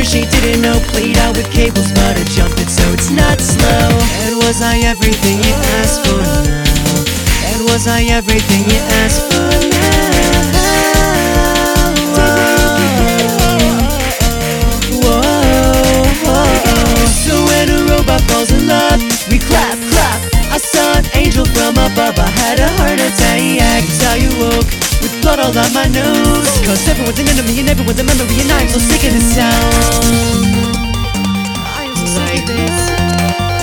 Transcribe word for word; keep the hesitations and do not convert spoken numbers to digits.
she didn't know. Played out with cables, but I jumped it so it's not slow. And was I everything you asked for now? And was I everything you asked for now? Whoa, whoa. So when a robot falls in love, we clap, clap. I saw an angel from above, I had a heart attack. Till you woke with blood all on my nose. Cause everyone's an enemy and everyone's a memory, and I'm so sick of this sound. I am so sick of this.